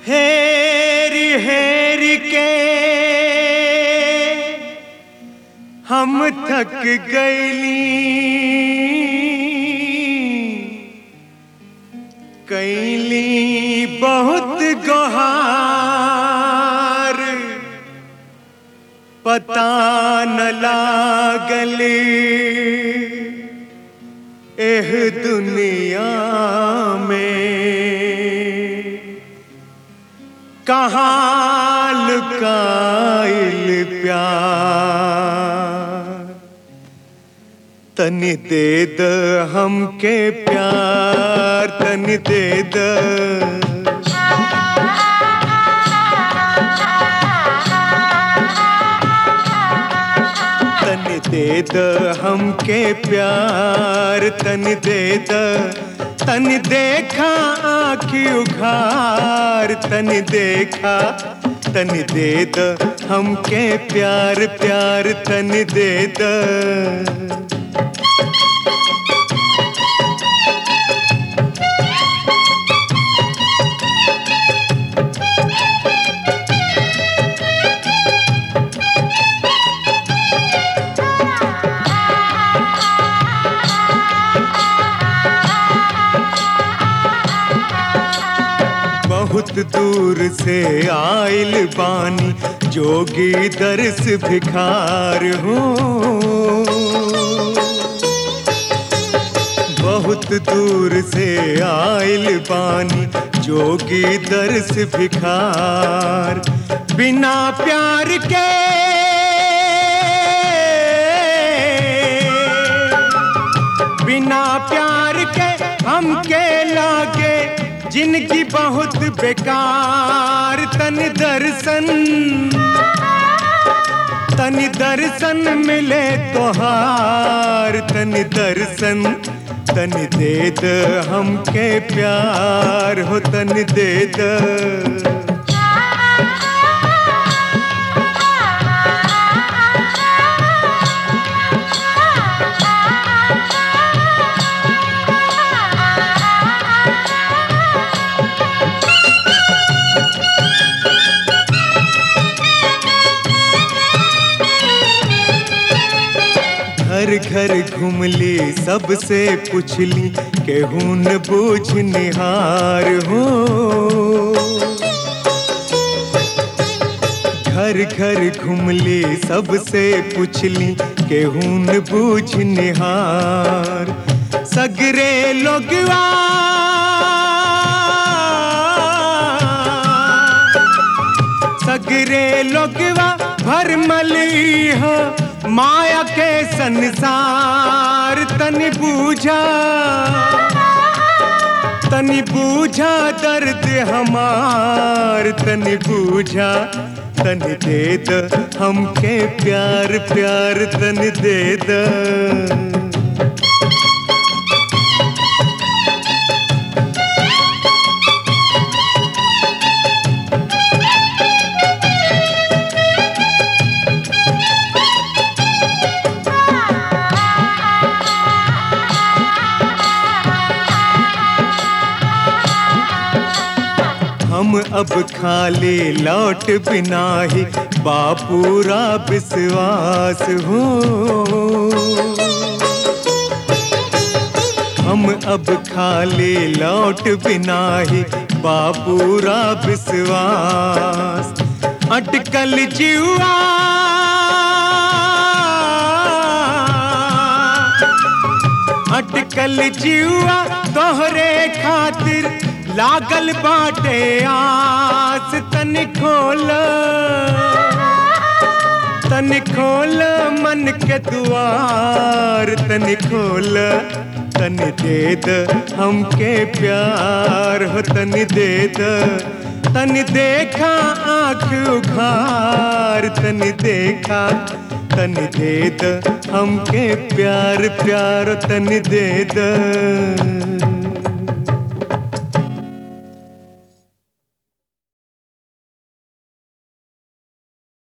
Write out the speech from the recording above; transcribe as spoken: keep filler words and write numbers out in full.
हेर हेर के हम थक गईली, कैली बहुत गोहार, पता न लागल एह दुनिया में कहाँ लुकाइल प्यार। तनि दे द हमके प्यार, तनि दे द तनि दे द हमके प्यार, तनि दे द तनि देखा आँखी उघार, तनि देखा तनि दे द हमके प्यार प्यार तनि दे द। बहुत दूर से आइल बानी, जोगी दर्श भिखार हूँ। बहुत दूर से आइल बानी, जोगी दर्श भिखार। बिना प्यार के बिना प्यार के हमके लागे जिंदगी बहुत बेकार। तनि दर्शन तनि दर्शन मिले तोहार, तनि दर्शन तनि दे द हमके प्यार हो, तनि दे द। घर घर घुमली सबसे पुछली, केहू न बूझ निहार हो। घर घर घुमली सबसे पुछली, केहू न बूझ निहार। सगरे लोगवा सगरे लोगवा भरमली हो माया के संसार। तनि बूझा तनि बूझा दर्द हमार, तनि बूझा तनि दे द हमके प्यार प्यार तनि दे द। हम अब खाली लौट बिना ही बापूरा विश्वास हो। हम अब खाली लौट बिना ही बापूरा विश्वास। अटकल जीवा अटकल जीवा तोहरे खातिर लागल बाटे आस। तनि खोल तनि खोल मन के दुआर, तनि खोल तनि दे द हमके प्यार हो, तनि दे द। तनि देखा आँख उघार, तनि देखा तनि दे द हमके प्यार प्यार तनि दे द।